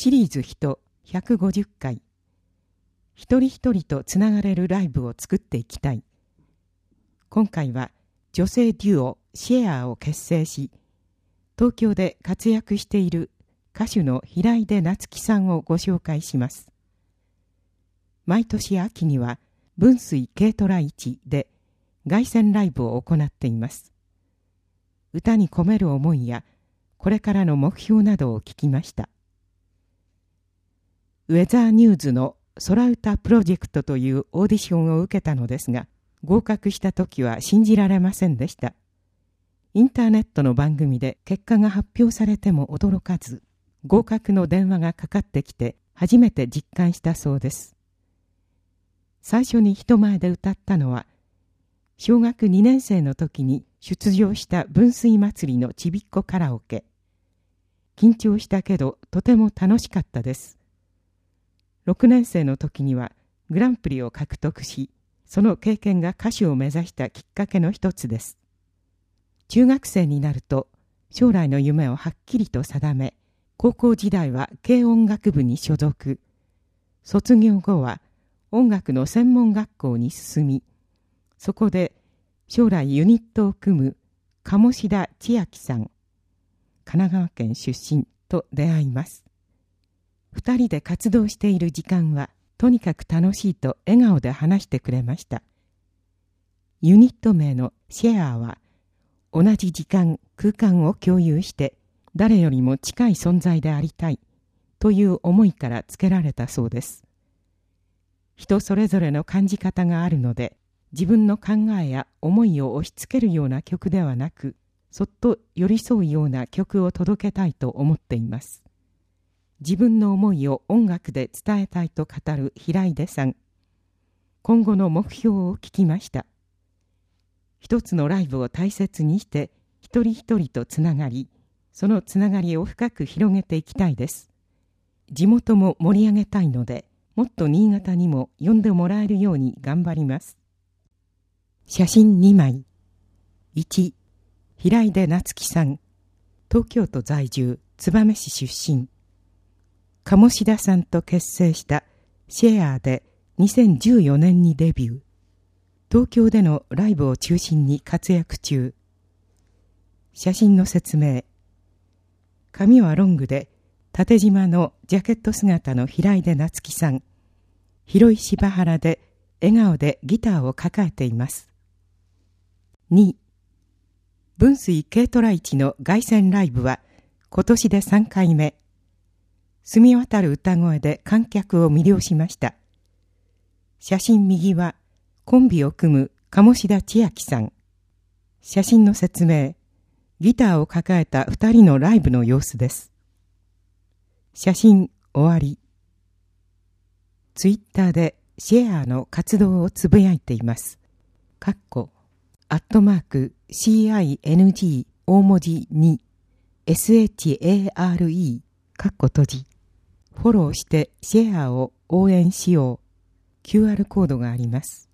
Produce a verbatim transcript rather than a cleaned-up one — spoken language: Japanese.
シリーズ人ひゃくごじゅっかい、一人一人とつながれるライブを作っていきたい。今回は女性デュオシェアを結成し、東京で活躍している歌手の平出夏樹さんをご紹介します。毎年秋には分水軽トラ市で凱旋ライブを行っています。歌に込める思いやこれからの目標などを聞きました。ウェザーニューズの空歌プロジェクトというオーディションを受けたのですが、合格した時は信じられませんでした。インターネットの番組で結果が発表されても驚かず、合格の電話がかかってきて初めて実感したそうです。最初に人前で歌ったのは、小学にねん生の時に出場した分水祭りのちびっこカラオケ。緊張したけどとても楽しかったです。ろくねん生の時にはグランプリを獲得し、その経験が歌手を目指したきっかけの一つです。中学生になると将来の夢をはっきりと定め、高校時代は軽音楽部に所属。卒業後は音楽の専門学校に進み、そこで将来ユニットを組む鴨志田千秋さん、神奈川県出身と出会います。二人で活動している時間はとにかく楽しいと笑顔で話してくれました。ユニット名のシェアは同じ時間空間を共有して誰よりも近い存在でありたいという思いからつけられたそうです。人それぞれの感じ方があるので、自分の考えや思いを押し付けるような曲ではなく、そっと寄り添うような曲を届けたいと思っています。自分の思いを音楽で伝えたいと語る平出さん。今後の目標を聞きました。一つのライブを大切にして一人一人とつながり、そのつながりを深く広げていきたいです。地元も盛り上げたいので、もっと新潟にも呼んでもらえるように頑張ります。写真にまい。いち、平出夏樹さん。東京都在住、燕市出身。鴨志田さんと結成したシェアでにせんじゅうよねんにデビュー。東京でのライブを中心に活躍中。写真の説明。髪はロングで縦縞のジャケット姿の平出夏樹さん。広い芝原で笑顔でギターを抱えています。に、分水軽トラ市の凱旋ライブは今年でさんかいめ。澄み渡る歌声で観客を魅了しました。写真右はコンビを組む鴨志田千秋さん。写真の説明。ギターを抱えた二人のライブの様子です。写真終わり。ツイッターでシェアの活動をつぶやいています。かっこアットマーク シーアイエヌジー 大文字に エスエイチエーアールイー かっこ閉じ。フォローしてシェアを応援しよう。キューアール コードがあります。